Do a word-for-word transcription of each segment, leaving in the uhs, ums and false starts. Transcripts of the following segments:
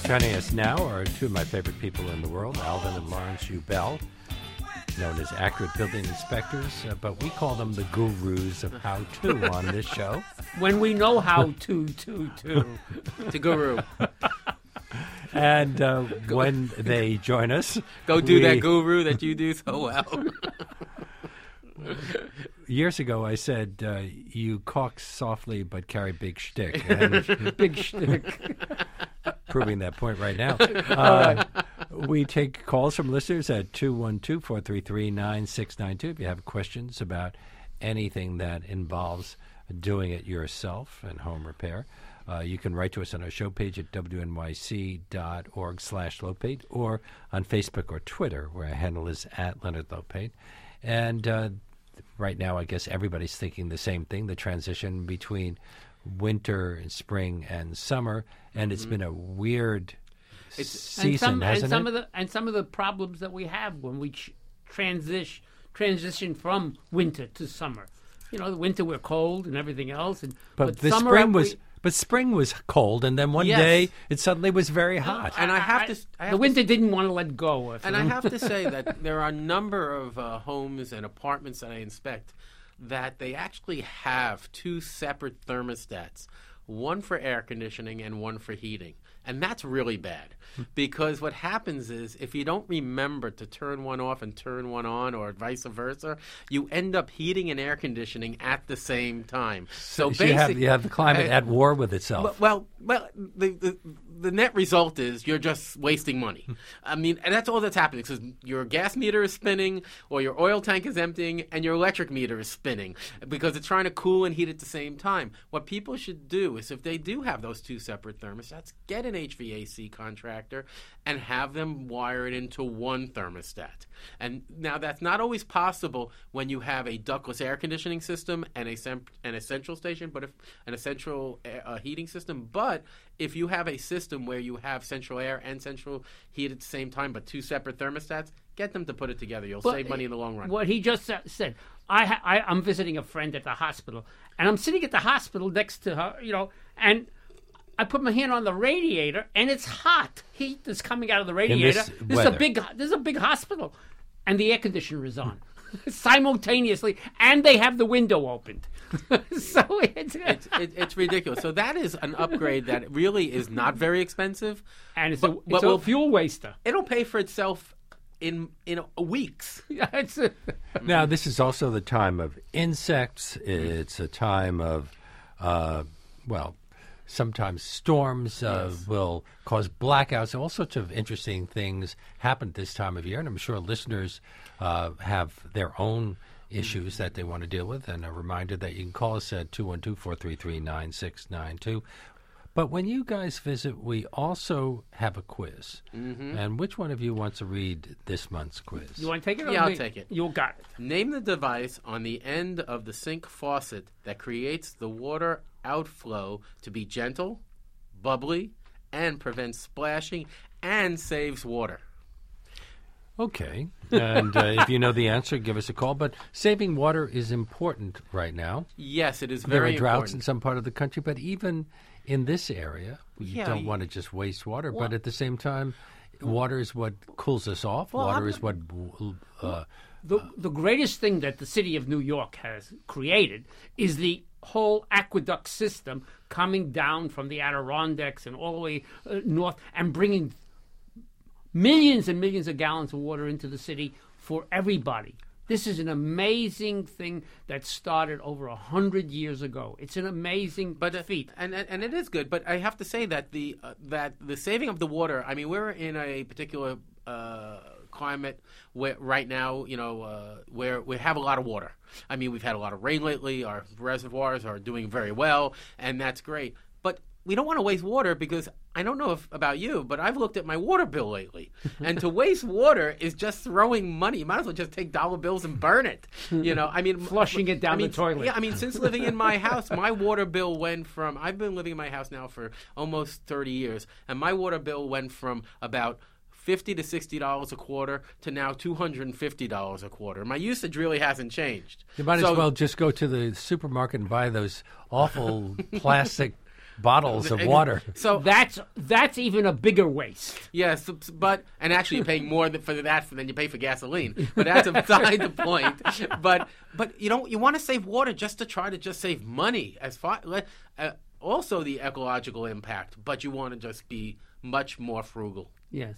Joining us now are two of my favorite people in the world, Alvin and Lawrence Ubell, known as accurate building inspectors, uh, but we call them the gurus of how-to on this show. When we know how to, to, to. To guru. And uh, when they join us... Go do we, that guru that you do so well. Years ago, I said, uh, you caulk softly but carry big shtick. And Big shtick. proving that point right now. Uh, we take calls from listeners at two one two, four three three, nine six nine two if you have questions about anything that involves doing it yourself and home repair. Uh, you can write to us on our show page at W N Y C dot org slash Lopate or on Facebook or Twitter, where our handle is at Leonard Lopate. And uh, right now, I guess everybody's thinking the same thing, the transition between winter and spring and summer, and it's mm-hmm. been a weird it's, season, and some, hasn't and some it? Of the, and some of the problems that we have when we ch- transition transition from winter to summer. You know, the winter we're cold and everything else, and but, but the summer spring we, was. But spring was cold, and then one Yes. day it suddenly was very hot. And I have I, to. I have the to winter didn't want to let go of And I have to say that there are a number of uh, homes and apartments that I inspect that they actually have two separate thermostats, one for air conditioning and one for heating. And that's really bad because what happens is if you don't remember to turn one off and turn one on or vice versa, you end up heating and air conditioning at the same time. So, So you have, basically, you have the climate at war with itself. Well, well, the, the the net result is you're just wasting money. I mean, and that's all that's happening because your gas meter is spinning or your oil tank is emptying and your electric meter is spinning because it's trying to cool and heat at the same time. What people should do is if they do have those two separate thermostats, get an H V A C contractor and have them wire it into one thermostat. And now that's not always possible when you have a ductless air conditioning system and a sem- and a central station, but if and a central uh, heating system. But if you have a system where you have central air and central heat at the same time, but two separate thermostats, get them to put it together. You'll But save money in the long run. What he just sa- said, I, ha- I I'm visiting a friend at the hospital, and I'm sitting at the hospital next to her, you know, and I put my hand on the radiator, and it's hot. Heat is coming out of the radiator. this This, is a weather. big, this is a big hospital, and the air conditioner is on simultaneously, and they have the window opened. so it's, It's, it, it's ridiculous. So that is an upgrade that really is not very expensive. and it's but- a, but it's a we'll- fuel waster. It'll pay for itself in in weeks. it's a, Now, this is also the time of insects. It's a time of, uh, well, sometimes storms uh, Yes. will cause blackouts. All sorts of interesting things happen this time of year, and I'm sure listeners uh, have their own issues that they want to deal with. And a reminder that you can call us at two one two, four three three, nine six nine two. But when you guys visit, we also have a quiz. Mm-hmm. And which one of you wants to read this month's quiz? you want to take it? Or Yeah, I'll me? take it. You got it. Name the device on the end of the sink faucet that creates the water outflow to be gentle, bubbly, and prevents splashing and saves water. Okay. And uh, if you know the answer, give us a call. But saving water is important right now. Yes, it is There very are droughts in important. some part of the country, but even in this area, you Yeah, don't you- want to just waste water. Well- but at the same time, water is what cools us off. Well, water I'm- is what... Uh, The, the greatest thing that the city of New York has created is the whole aqueduct system coming down from the Adirondacks and all the way uh, north and bringing millions and millions of gallons of water into the city for everybody. This is an amazing thing that started over a hundred years ago. It's an amazing But uh, feat. and, and and it is good. But I have to say that the uh, that the saving of the water. I mean, we're in a particular uh, climate where right now, you know, uh, where we have a lot of water. I mean, we've had a lot of rain lately. Our reservoirs are doing very well, and that's great. But we don't want to waste water because I don't know if about you, but I've looked at my water bill lately, and to waste water is just throwing money. You might as well just take dollar bills and burn it. You know, I mean, Flushing it down I mean, the toilet. Yeah, I mean, since living in my house, my water bill went from I've been living in my house now for almost thirty years, and my water bill went from about fifty to sixty dollars a quarter to now two hundred and fifty dollars a quarter. My usage really hasn't changed. you might So- as well just go to the supermarket and buy those awful plastic bottles of water. So That's that's even a bigger waste. yes, but and actually you're paying more than, for that than you pay for gasoline. But that's beside the point. But but you know you want to save water just to try to just save money as far uh, also the ecological impact. But you want to just be much more frugal. Yes.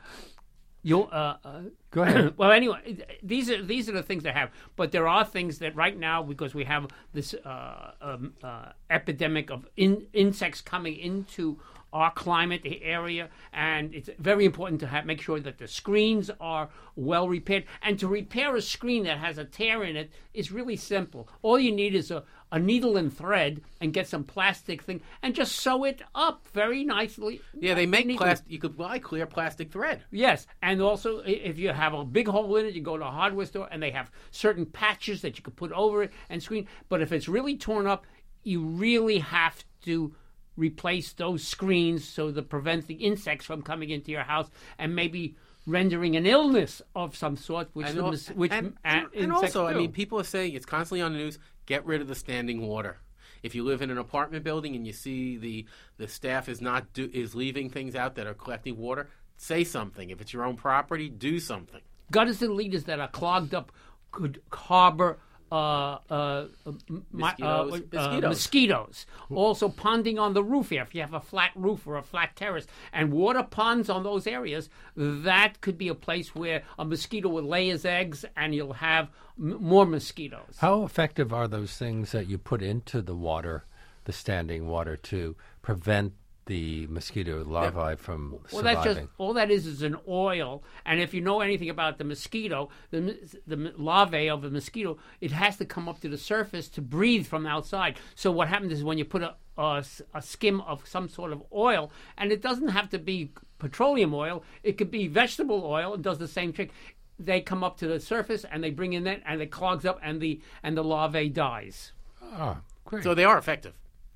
You uh, uh, Go ahead. well, anyway, these are these are the things that have. But there are things that right now, because we have this uh, um, uh, epidemic of in, insects coming into our climate area, and it's very important to have, make sure that the screens are well repaired. And to repair a screen that has a tear in it is really simple. All you need is a, a needle and thread and get some plastic thing and just sew it up very nicely. Yeah, they make Neatly. plastic. You could buy clear plastic thread. Yes, and also i- if you have a big hole in it, you go to a hardware store and they have certain patches that you could put over it and screen. But if it's really torn up, you really have to replace those screens so to prevent the insects from coming into your house and maybe rendering an illness of some sort, which And the al- mis- which and, uh, and insects also, I do. mean, people are saying it's constantly on the news. Get rid of the standing water. If you live in an apartment building and you see the the staff is not do, is leaving things out that are collecting water, say something. If it's your own property, do something. gutters and leaders that are clogged up could harbor uh, uh, m- my- uh, Mosquitoes. uh, Mosquitoes. mosquitoes. Also, ponding on the roof here. If you have a flat roof or a flat terrace and water ponds on those areas, that could be a place where a mosquito will lay his eggs and you'll have m- more mosquitoes. How effective are those things that you put into the water, the standing water, to prevent the mosquito larvae from Well, surviving? that's just all that is is an oil, and if you know anything about the mosquito, the the larvae of the mosquito, it has to come up to the surface to breathe from outside. So what happens is when you put a, a, a skim of some sort of oil, and it doesn't have to be petroleum oil, it could be vegetable oil. It does the same trick. They come up to the surface and they bring in that, and it clogs up, and the and the larvae dies. Oh, great. So they are effective.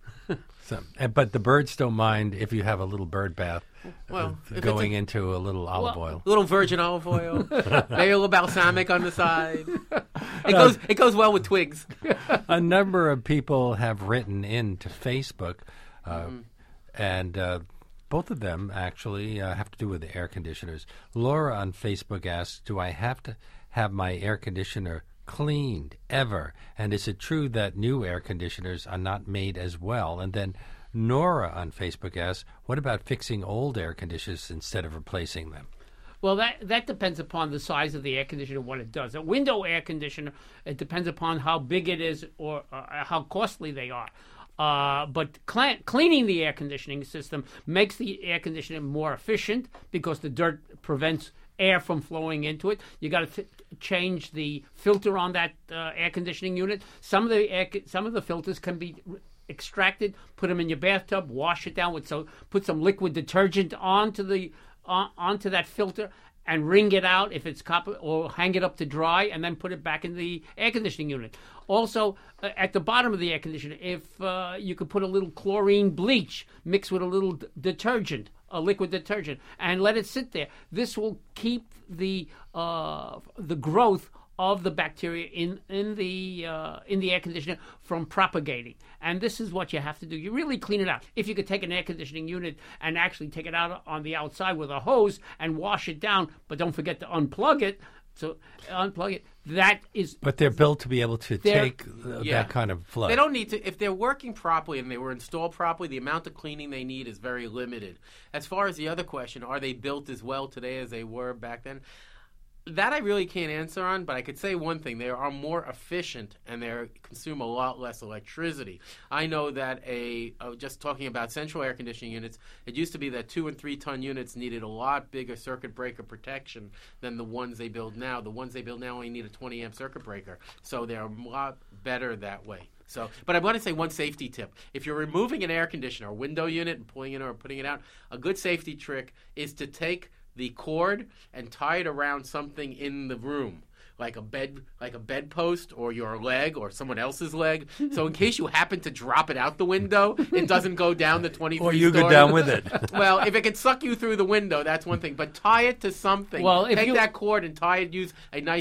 So, and- but the birds don't mind if you have a little bird bath Well, uh, if it's going a- into a little olive Well, oil. A little virgin olive oil, maybe a little balsamic on the side. It goes. It goes well with twigs. A number of people have written in to Facebook, uh, Mm-hmm. and uh, both of them actually uh, have to do with the air conditioners. Laura on Facebook asks, do I have to have my air conditioner cleaned ever? And is it true that new air conditioners are not made as well? And then Nora on Facebook asks, what about fixing old air conditioners instead of replacing them? Well, that that depends upon the size of the air conditioner, what it does. A window air conditioner, it depends upon how big it is or uh, how costly they are. Uh, but cl- cleaning the air conditioning system makes the air conditioner more efficient because the dirt prevents air from flowing into it. You got to f- change the filter on that uh, air conditioning unit. Some of the air, some of the filters can be r- extracted. Put them in your bathtub, wash it down with so put some liquid detergent onto the uh, onto that filter and wring it out if it's copper, or hang it up to dry and then put it back in the air conditioning unit. Also, uh, at the bottom of the air conditioner, if uh, you could put a little chlorine bleach mixed with a little d- detergent, a liquid detergent, and let it sit there. This will keep the uh, the growth of the bacteria in in the uh, in the air conditioner from propagating. And this is what you have to do. You really clean it out. If you could take an air conditioning unit and actually take it out on the outside with a hose and wash it down, but don't forget to unplug it. So unplug it. That is. But they're built to be able to They're- take uh, Yeah. that kind of flood. They don't need to. If they're working properly and they were installed properly, the amount of cleaning they need is very limited. As far as the other question, are they built as well today as they were back then? That I really can't answer on, but I could say one thing. They are more efficient and they consume a lot less electricity. I know that a, uh, just talking about central air conditioning units, it used to be that two and three ton units needed a lot bigger circuit breaker protection than the ones they build now. The ones they build now only need a twenty amp circuit breaker. So they're a lot better that way. So, but I want to say one safety tip. If you're removing an air conditioner, a window unit, and pulling it or putting it out, a good safety trick is to take the cord and tie it around something in the room, like a bed, like a bedpost or your leg or someone else's leg. So in case you happen to drop it out the window, it doesn't go down the twenty-three Or you go story. down with it. Well, if it can suck you through the window, that's one thing. But tie it to something. Well, if Take you- that cord and tie it. Use a nice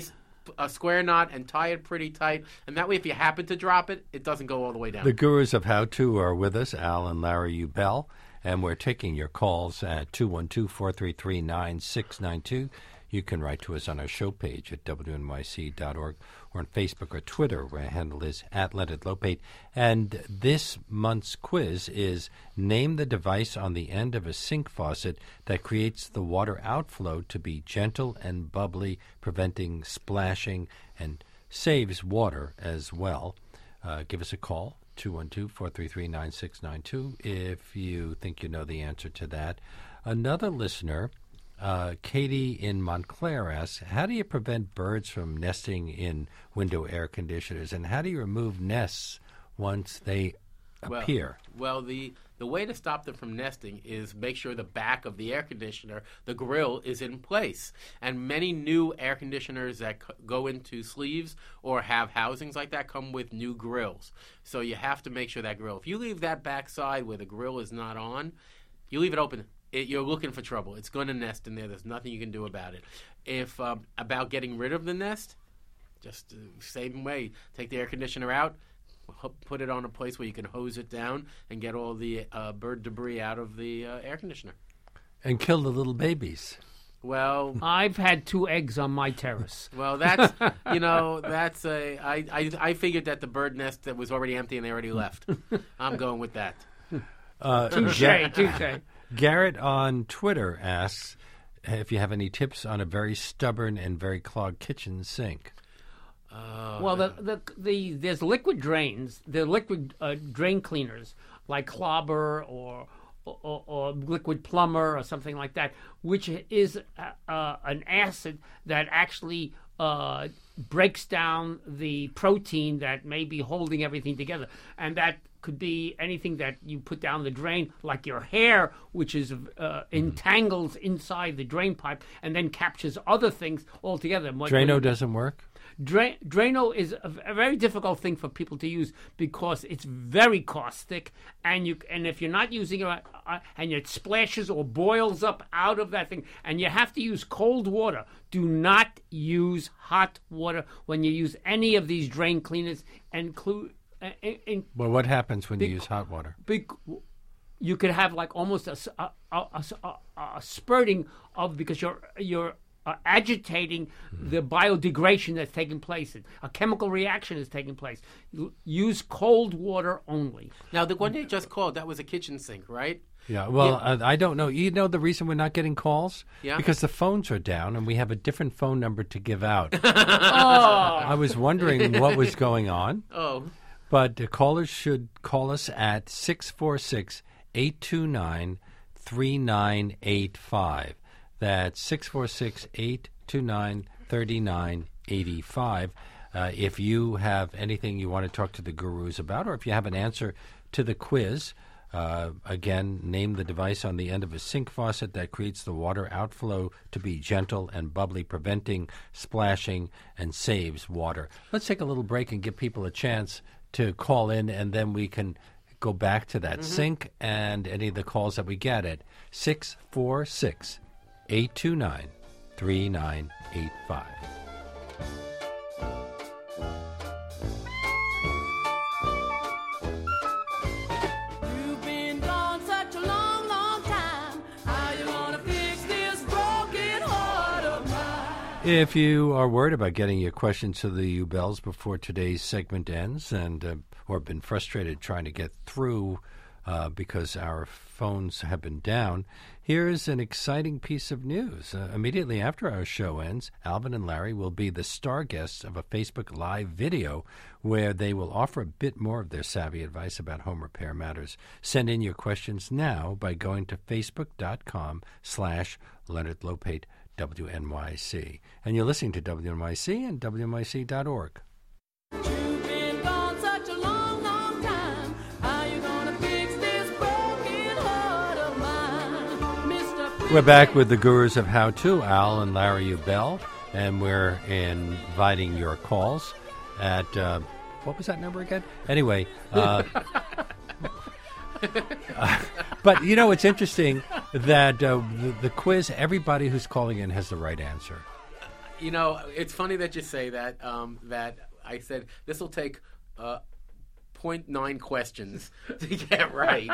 a square knot and tie it pretty tight. And that way, if you happen to drop it, it doesn't go all the way down. The gurus of how-to are with us, Al and Larry Ubell, and we're taking your calls at two one two, four three three, nine six nine two. You can write to us on our show page at W N Y C dot org or on Facebook or Twitter, where our handle is at Leonard Lopate. And this month's quiz is name the device on the end of a sink faucet that creates the water outflow to be gentle and bubbly, preventing splashing, and saves water as well. Uh, give us a call, two one two, four three three, nine six nine two, if you think you know the answer to that. Another listener, Uh, Katie in Montclair, asks, how do you prevent birds from nesting in window air conditioners, and how do you remove nests once they well, appear? Well, the, the way to stop them from nesting is make sure the back of the air conditioner, the grill, is in place. And many new air conditioners that c- go into sleeves or have housings like that come with new grills. So you have to make sure that grill, if you leave that back side where the grill is not on, you leave it open, It, you're looking for trouble. It's going to nest in there. There's nothing you can do about it. If um, about getting rid of the nest, just uh, same way. Take the air conditioner out, ho- put it on a place where you can hose it down and get all the uh, bird debris out of the uh, air conditioner. And kill the little babies. Well, I've had two eggs on my terrace. well, that's you know that's a. I, I I figured that the bird nest that was already empty and they already left. I'm going with that. Uh, Touche, Gar- touche. Garrett on Twitter asks if you have any tips on a very stubborn and very clogged kitchen sink. Uh, Well, the, the the there's liquid drains. There are liquid uh, drain cleaners like Clobber or, or or Liquid Plumber or something like that, which is uh, uh, an acid that actually uh, breaks down the protein that may be holding everything together, and that could be anything that you put down the drain, like your hair, which is uh, entangles inside the drain pipe and then captures other things altogether. Drano doesn't work? Dra- Drano is a, a very difficult thing for people to use because it's very caustic, and you and if you're not using it uh, and it splashes or boils up out of that thing, and you have to use cold water. Do not use hot water when you use any of these drain cleaners, include. In, in, Well, what happens when big, you use hot water? Big, you could have like almost a, a, a, a, a spurting of because you're you're uh, agitating mm. the biodegradation that's taking place. A chemical reaction is taking place. You use cold water only. Now, the one you just called, that was a kitchen sink, right? Yeah, well, Yeah. Uh, I don't know. You know the reason we're not getting calls? Yeah. Because the phones are down and we have a different phone number to give out. Oh, I was wondering what was going on. Oh. But the callers should call us at six four six, eight two nine, three nine eight five. That's six four six, eight two nine, three nine eight five. Uh, if you have anything you want to talk to the gurus about, or if you have an answer to the quiz, uh, again, name the device on the end of a sink faucet that creates the water outflow to be gentle and bubbly, preventing splashing and saves water. Let's take a little break and give people a chance to call in, and then we can go back to that mm-hmm. sink and any of the calls that we get at six four six, eight two nine, three nine eight five. If you are worried about getting your questions to the Ubells before today's segment ends, and uh, or been frustrated trying to get through uh, because our phones have been down, here's an exciting piece of news. Uh, immediately after our show ends, Alvin and Larry will be the star guests of a Facebook Live video where they will offer a bit more of their savvy advice about home repair matters. Send in your questions now by going to facebook.com slash Leonard Lopate W N Y C. And you're listening to W N Y C and W N Y C dot org. You've been gone such a long, long time. How you gonna fix this broken heart of mine, Mister We're back with the gurus of how to, Al and Larry Ubell, and we're inviting your calls at, uh, what was that number again? Anyway, uh, Uh, but, you know, it's interesting that uh, the, the quiz, everybody who's calling in has the right answer. You know, it's funny that you say that. Um, that I said this will take uh, zero point nine questions to get right.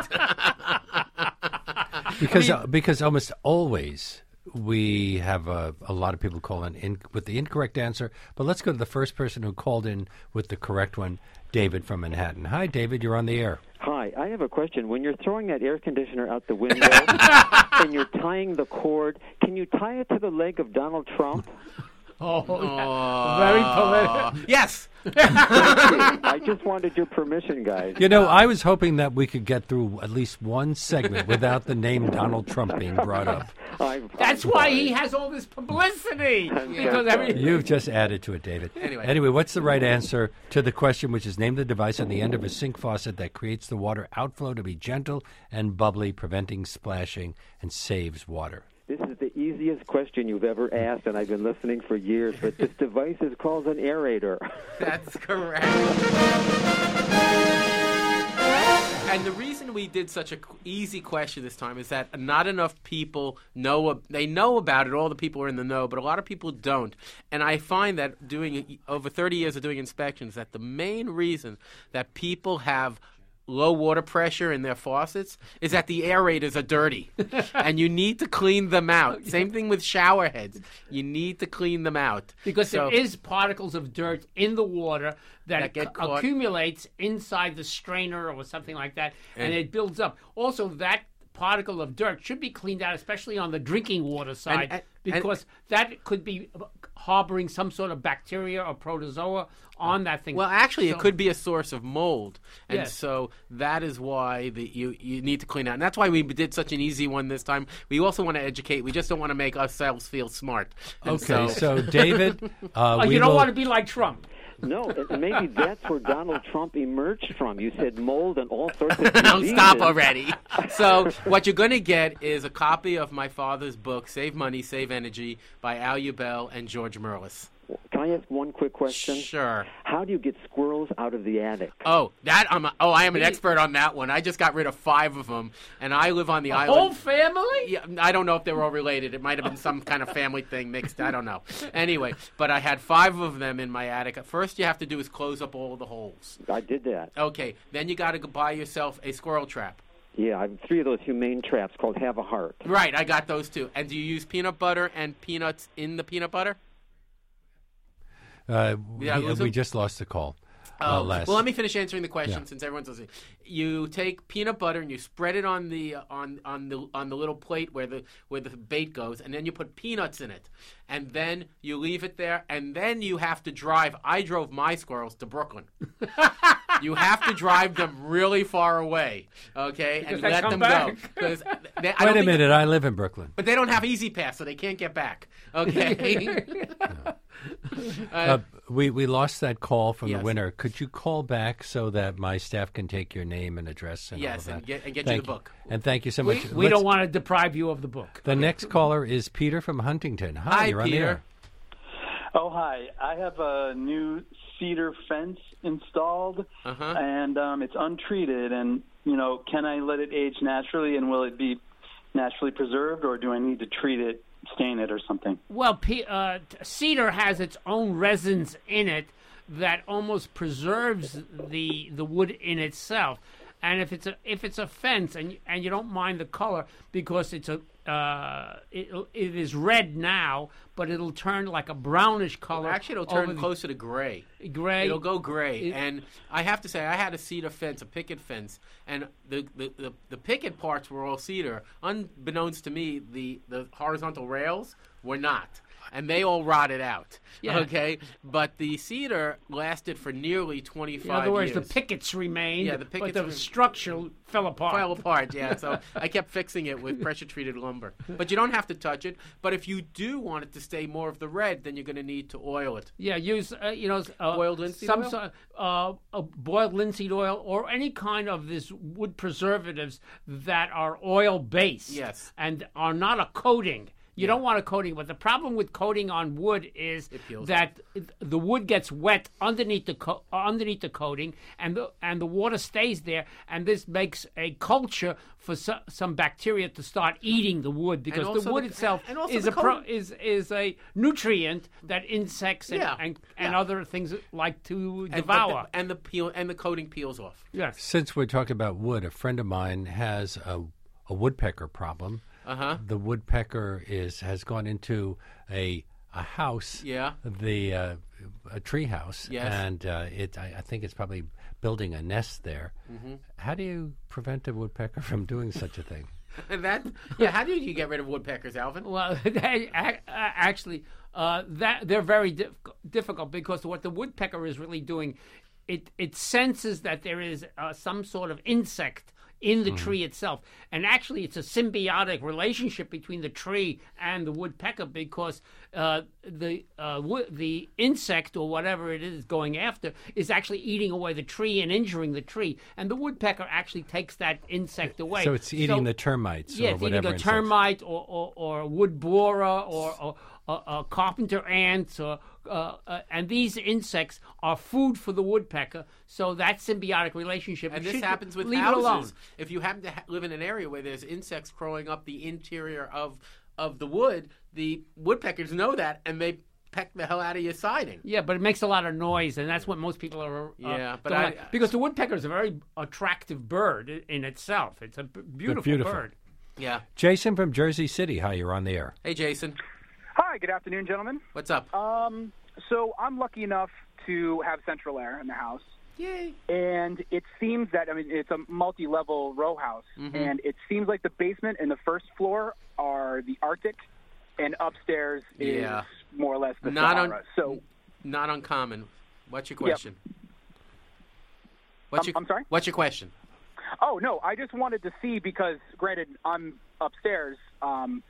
Because uh, because almost always we have a, a lot of people call in, in with the incorrect answer. But let's go to the first person who called in with the correct one, David from Manhattan. Hi, David. You're on the air. Hi, I have a question. When you're throwing that air conditioner out the window and you're tying the cord, can you tie it to the leg of Donald Trump? Oh, yeah. Very political. Yes. I just wanted your permission, guys. You know, I was hoping that we could get through at least one segment without the name Donald Trump being brought up. I'm, That's I'm why sorry. he has all this publicity. I'm because so every, sorry. You've just added to it, David. Anyway. Anyway, what's the right answer to the question, which is name the device on the end of a sink faucet that creates the water outflow to be gentle and bubbly, preventing splashing, and saves water? This is the easiest question you've ever asked, and I've been listening for years, but this device is called an aerator. That's correct. And the reason we did such a qu- easy question this time is that not enough people know. They know about it. All the people are in the know, but a lot of people don't. And I find that doing over thirty years of doing inspections, that the main reason that people have low water pressure in their faucets is that the aerators are dirty and you need to clean them out. Same thing with shower heads. You need to clean them out. because So- there is particles of dirt in the water that, That get acc- caught. accumulates inside the strainer or something like that, and, And- it builds up. Also, that particle of dirt should be cleaned out, especially on the drinking water side, and- because that could be harboring some sort of bacteria or protozoa on that thing. Well, actually, So- it could be a source of mold, and Yes. so that is why the, you you need to clean out. And that's why we did such an easy one this time. We also want to educate. We just don't want to make ourselves feel smart. And Okay, so, David, uh, oh, we you don't will, want to be like Trump. No, and maybe that's where Donald Trump emerged from. You said mold and all sorts of diseases. Don't stop already. So what you're going to get is a copy of my father's book, Save Money, Save Energy, by Al Ubel and George Merlis. Can I ask one quick question? Sure. How do you get squirrels out of the attic? Oh, that I'm. A, oh, I am an expert on that one. I just got rid of five of them, and I live on the island. Whole family? Yeah, I don't know if they were all related. It might have been some kind of family thing mixed. I don't know. Anyway, but I had five of them in my attic. First, you have to do is close up all the holes. I did that. Okay, then you got to buy yourself a squirrel trap. Yeah, I have three of those humane traps called Have a Heart. Right, I got those too. And do you use peanut butter and peanuts in the peanut butter? uh, Did I we, lose we him? just lost the call. Uh, Oh, last. well, let me finish answering the question Yeah. since everyone's listening. You take peanut butter and you spread it on the on on the on the little plate where the where the bait goes, and then you put peanuts in it, and then you leave it there, and then you have to drive. I drove my squirrels to Brooklyn. You have to drive them really far away, okay, and Because they let come them back. go. 'Cause they- I Wait don't a think- minute, I live in Brooklyn. But they don't have Easy Pass, so they can't get back. Okay. Uh, we, we lost that call from Yes. the winner. Could you call back so that my staff can take your name and address and all Yes, of that? and get- and get you Thank the book. And thank you so We, much. we Let's- don't want to deprive you of the book. The next caller is Peter from Huntington. Hi, Hi, you're on the Peter. air. Oh, hi. I have a new cedar fence installed, Uh-huh. and um, it's untreated. And, you know, can I let it age naturally, and will it be naturally preserved, or do I need to treat it, stain it, or something? Well, pe- uh, t- cedar has its own resins in it that almost preserves the the wood in itself. And if it's a if it's a fence and and you don't mind the color because it's a uh, it, it is red now, but it'll turn like a brownish color. Actually, it'll over turn the- closer to gray. Gray. It'll go gray. It- and I have to say, I had a cedar fence, a picket fence, and the, the, the, the picket parts were all cedar. Unbeknownst to me, the, the horizontal rails were not. And they all rotted out. Yeah. Okay? But the cedar lasted for nearly twenty-five In other words, years. the pickets remained, Yeah, the pickets but the rem- structure fell apart. fell apart, yeah. So I kept fixing it with pressure-treated lumber. But you don't have to touch it. But if you do want it to stay more of the red, then you're going to need to oil it. Yeah, use uh, you know uh, Boiled linseed some oil? sort uh, uh, boiled linseed oil or any kind of this wood preservatives that are oil based. Yes. and are not a coating. You don't want a coating. But the problem with coating on wood is peels that the wood gets wet underneath the co- underneath the coating, and the and the water stays there, and this makes a culture for so, some bacteria to start eating the wood because also the wood the- itself and also is the a pro, coating. is is a nutrient that insects and Yeah, and, and yeah. other things like to And, devour. but the, and the peel and the coating peels off. yes. Since we're talking about wood, a friend of mine has a, a woodpecker problem. Uh huh. The woodpecker is has gone into a a house, Yeah. the uh, a tree house, Yes. and uh, it I, I think it's probably building a nest there. Mm-hmm. How do you prevent a woodpecker from doing such a thing? And that, yeah. How do you get rid of woodpeckers, Alvin? Well, they, a- actually, uh, that they're very dif- difficult because what the woodpecker is really doing, it it senses that there is uh, some sort of insect in the tree itself, and actually, it's a symbiotic relationship between the tree and the woodpecker because uh, the uh, wo- the insect or whatever it is going after is actually eating away the tree and injuring the tree, and the woodpecker actually takes that insect away. So it's eating So- the termites yeah, or it's whatever. eating a insects. termite or, or, or a wood borer or, or a, a carpenter ant, or, uh, uh, and these insects are food for the woodpecker. So that symbiotic relationship. And you this should happens with leave houses. it alone. If you happen to ha- live in an area where there's insects crawling up the interior of of the wood, the woodpeckers know that, and they peck the hell out of your siding. Yeah, but it makes a lot of noise, and that's what most people are. Uh, Yeah, but don't I- like. Because the woodpecker is a very attractive bird i- in itself. It's a b- beautiful, beautiful. bird. Yeah. Jason from Jersey City. Hi, you're on the air. Hey, Jason. Hi, good afternoon, gentlemen. What's up? Um, so I'm lucky enough to have central air in the house, Yay. and it seems that I mean it's a multi-level row house, Mm-hmm. and it seems like the basement and the first floor are the Arctic, and upstairs Yeah. is more or less the Not on- Sahara. So Not uncommon. What's your question? What's Um, your, I'm sorry? What's your question? Oh, no, I just wanted to see because, granted, I'm upstairs. Um,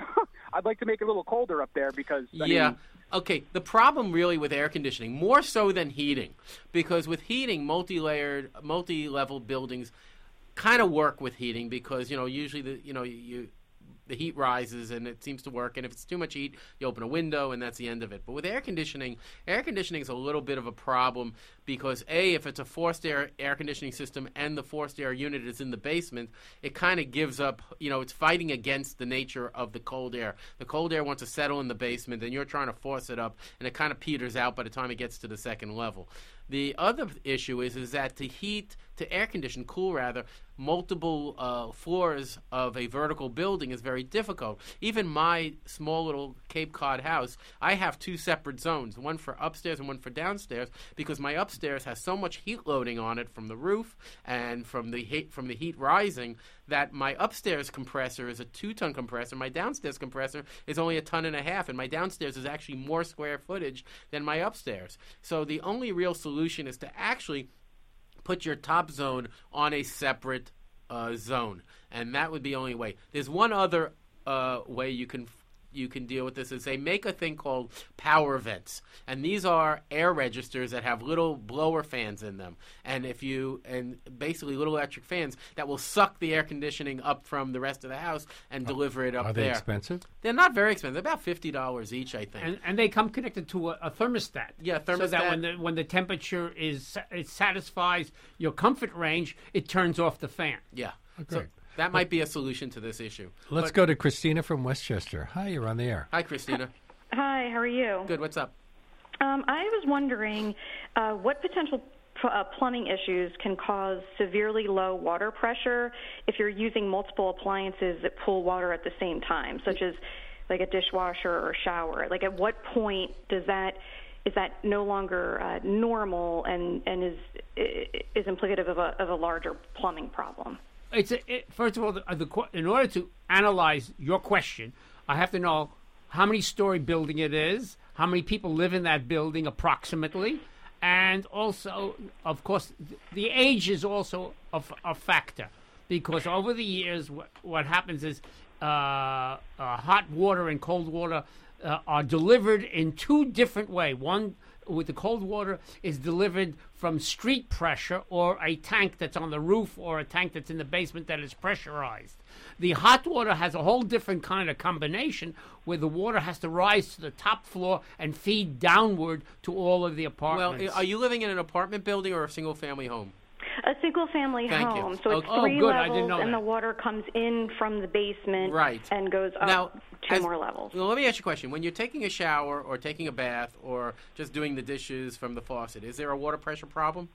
I'd like to make it a little colder up there because, I yeah. mean, Okay, the problem really with air conditioning, more so than heating, because with heating, multi-layered, multi-level buildings kind of work with heating because, you know, usually the, you know, you the heat rises and it seems to work, and if it's too much heat, you open a window and that's the end of it. But with air conditioning, air conditioning is a little bit of a problem because, A, if it's a forced air air conditioning system and the forced air unit is in the basement, it kind of gives up, you know, it's fighting against the nature of the cold air. The cold air wants to settle in the basement, and you're trying to force it up, and it kind of peters out by the time it gets to the second level. The other issue is is that to heat, to air condition, cool rather, multiple uh, floors of a vertical building is very difficult. Even my small little Cape Cod house, I have two separate zones, one for upstairs and one for downstairs, because my upstairs has so much heat loading on it from the roof and from the heat from the heat rising that my upstairs compressor is a two-ton compressor. My downstairs compressor is only a ton and a half, and my downstairs is actually more square footage than my upstairs. So the only real solution is to actually put your top zone on a separate uh, zone, and that would be the only way. There's one other uh, way you can you can deal with this is they make a thing called power vents, and these are air registers that have little blower fans in them, and if you and basically little electric fans that will suck the air conditioning up from the rest of the house and deliver it up Are they there. expensive? They're not very expensive. They're about fifty dollars each, I think. And, and they come connected to a, a thermostat. Yeah, So that thermostat. when the when the temperature is sa- it satisfies your comfort range, it turns off the fan. yeah, so great. that might be a solution to this issue. Let's But- go to Christina from Westchester. Hi, you're on the air. Hi, Christina. Hi, how are you? Good. What's up? Um, I was wondering uh, what potential p- uh, plumbing issues can cause severely low water pressure if you're using multiple appliances that pull water at the same time, such as like a dishwasher or shower. Like, at what point does that is that no longer uh, normal and and is is implicative of a of a larger plumbing problem? It's a, it, first of all, the, the, que- in order to analyze your question, I have to know how many story building it is, how many people live in that building approximately, and also, of course, th- the age is also a, f- a factor because over the years, what, what happens is uh, uh, hot water and cold water uh, are delivered in two different ways. One with the cold water is delivered from street pressure or a tank that's on the roof or a tank that's in the basement that is pressurized. The hot water has a whole different kind of combination where the water has to rise to the top floor and feed downward to all of the apartments. Well, are you living in an apartment building or a single-family home? A single-family Thank you. home, so it's Okay. three Oh, good. I didn't levels, know and that. the water comes in from the basement Right. and goes up Now, two as- more levels. Well, let me ask you a question. When you're taking a shower or taking a bath or just doing the dishes from the faucet, is there a water pressure problem?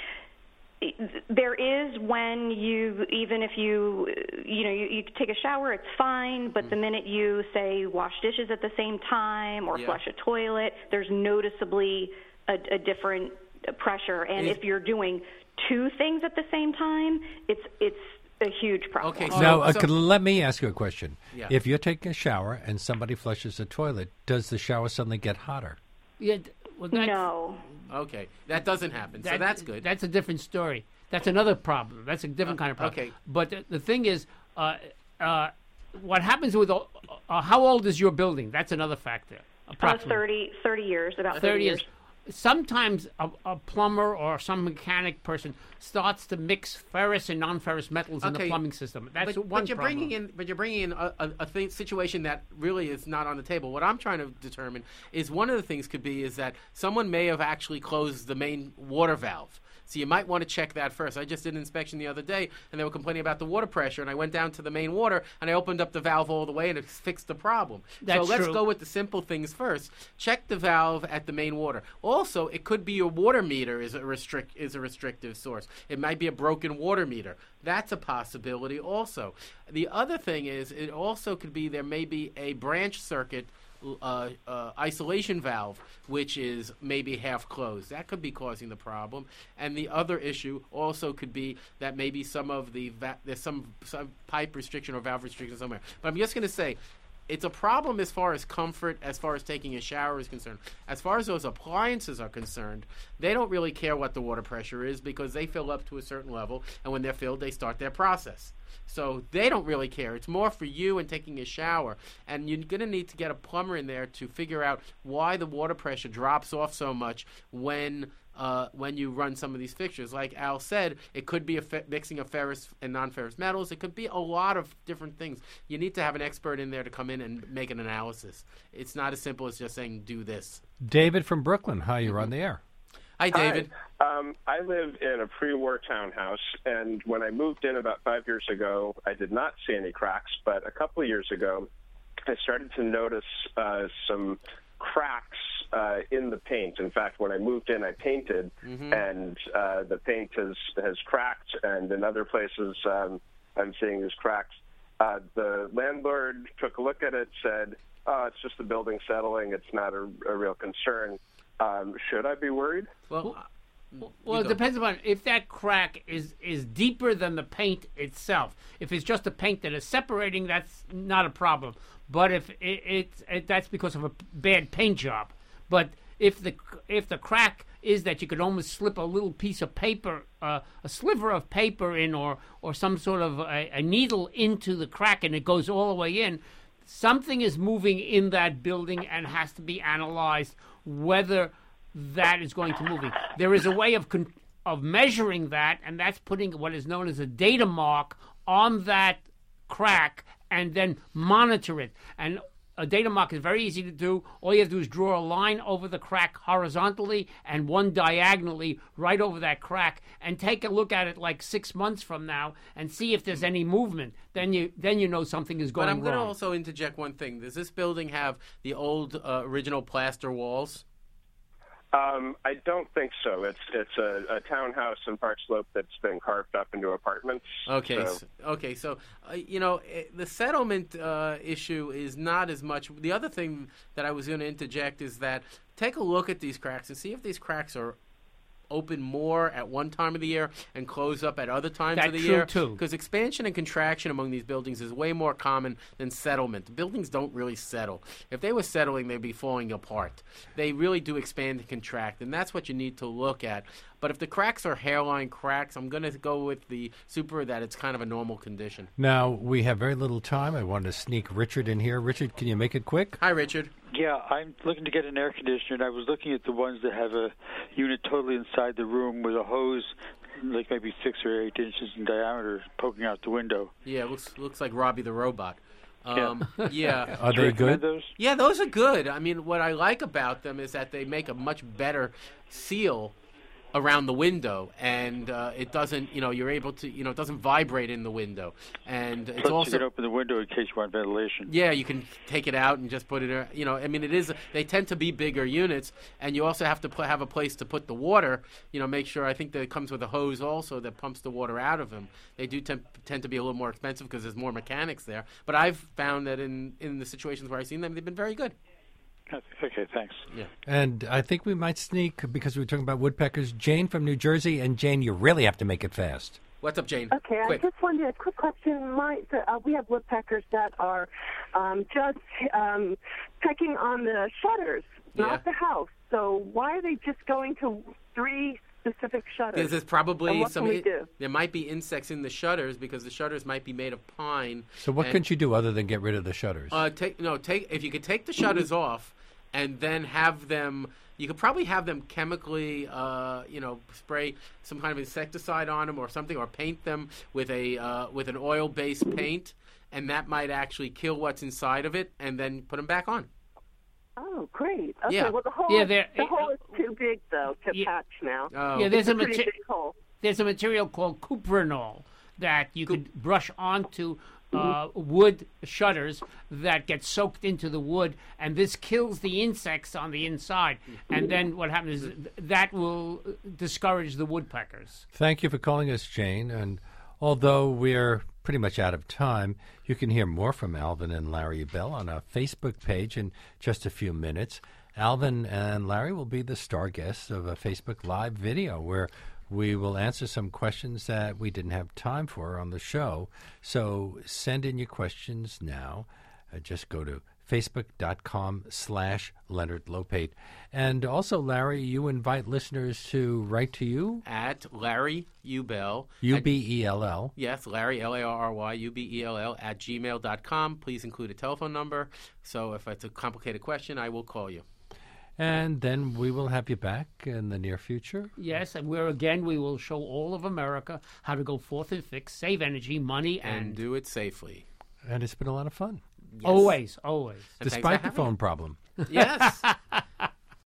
There is when you, even if you, you know, you, you take a shower, it's fine, but the minute you, say, wash dishes at the same time or Yeah. flush a toilet, there's noticeably a, a different pressure. And Is- if you're doing two things at the same time, it's it's a huge problem. Okay, so- Now, uh, could- let me ask you a question. Yeah. If you're taking a shower and somebody flushes the toilet, does the shower suddenly get hotter? Yeah, th- well, that's, No. Okay, that doesn't happen, so that- that's good. That's a different story. That's another problem. That's a different Uh, kind of problem. okay. But the, the thing is, uh, uh, what happens with uh, uh, how old is your building? That's another factor. Uh, Approximately thirty, thirty years, about thirty, thirty years. years. Sometimes a, a plumber or some mechanic person starts to mix ferrous and non-ferrous metals in the Okay. plumbing system. That's but, one but you're problem. bringing in, but you're bringing in a, a, a thing, situation that really is not on the table. What I'm trying to determine is one of the things could be is that someone may have actually closed the main water valve. So you might want to check that first. I just did an inspection the other day, and they were complaining about the water pressure, and I went down to the main water, and I opened up the valve all the way, and it fixed the problem. That's so let's true. go with the simple things first. Check the valve at the main water. Also, it could be your water meter is a restrict is a restrictive source. It might be a broken water meter. That's a possibility also. The other thing is it also could be there may be a branch circuit Uh, uh, isolation valve, which is maybe half closed. That could be causing the problem. And the other issue also could be that maybe some of the va- there's some, some pipe restriction or valve restriction somewhere. But I'm just going to say, it's a problem as far as comfort, as far as taking a shower is concerned. As far as those appliances are concerned, they don't really care what the water pressure is because they fill up to a certain level, and when they're filled, they start their process. So they don't really care. It's more for you and taking a shower. And you're going to need to get a plumber in there to figure out why the water pressure drops off so much when uh, when you run some of these fixtures. Like Al said, it could be a fe- mixing of ferrous and non-ferrous metals. It could be a lot of different things. You need to have an expert in there to come in and make an analysis. It's not as simple as just saying, do this. David from Brooklyn, hi, you're on the air. Hi, David. Hi. Um, I live in a pre-war townhouse, and when I moved in about five years ago, I did not see any cracks. But a couple of years ago, I started to notice uh, some cracks uh, in the paint. In fact, when I moved in, I painted, Mm-hmm. and uh, the paint has has cracked. And in other places, um, I'm seeing these cracks. Uh, the landlord took a look at it, said, "Oh, it's just the building settling. It's not a, a real concern." Um, should I be worried? Well, Well, it go. depends upon if that crack is, is deeper than the paint itself. If it's just the paint that is separating, that's not a problem. But if it, it, it that's because of a bad paint job. But if the if the crack is that you could almost slip a little piece of paper, uh, a sliver of paper in, or or some sort of a, a needle into the crack, and it goes all the way in, something is moving in that building and has to be analyzed whether that is going to move it. There is a way of con- of measuring that, and that's putting what is known as a data mark on that crack and then monitor it. And a data mark is very easy to do. All you have to do is draw a line over the crack horizontally and one diagonally right over that crack, and take a look at it like six months from now and see if there's any movement. Then you then you know something is going but I'm going to wrong. also interject one thing. Does this building have the old uh, original plaster walls? Um, I don't think so. It's it's a, a townhouse in Park Slope that's been carved up into apartments. Okay, So- so, okay. So uh, you know eh, the settlement uh, issue is not as much. The other thing that I was going to interject is that take a look at these cracks and see if these cracks are open more at one time of the year and close up at other times That's of the true, year. too. Because expansion and contraction among these buildings is way more common than settlement. The buildings don't really settle. If they were settling, they'd be falling apart. They really do expand and contract, and that's what you need to look at. But if the cracks are hairline cracks, I'm going to go with the super that it's kind of a normal condition. Now, we have very little time. I want to sneak Richard in here. Richard, can you make it quick? Hi, Richard. Yeah, I'm looking to get an air conditioner, and I was looking at the ones that have a unit totally inside the room with a hose, like maybe six or eight inches in diameter, poking out the window. Yeah, it looks looks like Robbie the Robot. Um, yeah. yeah. Are they good? Those? Yeah, those are good. I mean, what I like about them is that they make a much better seal around the window, and uh, it doesn't, you know, you're able to, you know, it doesn't vibrate in the window, and it's Plus also you can open the window in case you want ventilation. Yeah, you can take it out and just put it, uh, you know, I mean, it is, they tend to be bigger units, and you also have to put, have a place to put the water, you know, make sure, I think that it comes with a hose also that pumps the water out of them. They do tend, tend to be a little more expensive because there's more mechanics there, but I've found that in, in the situations where I've seen them, they've been very good. Okay, thanks. Yeah. And I think we might sneak, because we were talking about woodpeckers, Jane from New Jersey. And Jane, you really have to make it fast. What's up, Jane? Okay, Quick. I just wanted a quick question. My, the, uh, we have woodpeckers that are um, just um, pecking on the shutters, Yeah. not the house. So why are they just going to three specific shutters? Because there's probably And what some. can we do? There might be insects in the shutters because the shutters might be made of pine. So what and, couldn't you do other than get rid of the shutters? Uh, take no, take if you could take the shutters off, and then have them. You could probably have them chemically, uh, you know, spray some kind of insecticide on them or something, or paint them with a uh, with an oil-based paint, and that might actually kill what's inside of it, and then put them back on. Oh, great. Okay, Yeah. well, the hole, Yeah, is, there- the hole is too big, though, to Yeah. patch now. Oh. Yeah, there's It's a, a pretty mate- big hole. there's a material called cuprinol that you could brush onto uh, wood shutters that get soaked into the wood, and this kills the insects on the inside. And then what happens is th- that will discourage the woodpeckers. Thank you for calling us, Jane. And although we're pretty much out of time, you can hear more from Alvin and Larry Bell on our Facebook page in just a few minutes. Alvin and Larry will be the star guests of a Facebook Live video where we will answer some questions that we didn't have time for on the show. So send in your questions now. Uh, just go to facebook.com slash Leonard Lopate. And also, Larry, you invite listeners to write to you? At Larry Ubell. U B E L L. Yes, Larry, L A R R Y, U B E L L, at gmail dot com. Please include a telephone number. So if it's a complicated question, I will call you. And then we will have you back in the near future. Yes, and where again we will show all of America how to go forth and fix, save energy, money, And, and, do it safely. And it's been a lot of fun. always, always. And thanks Despite for the having phone problem. Yes.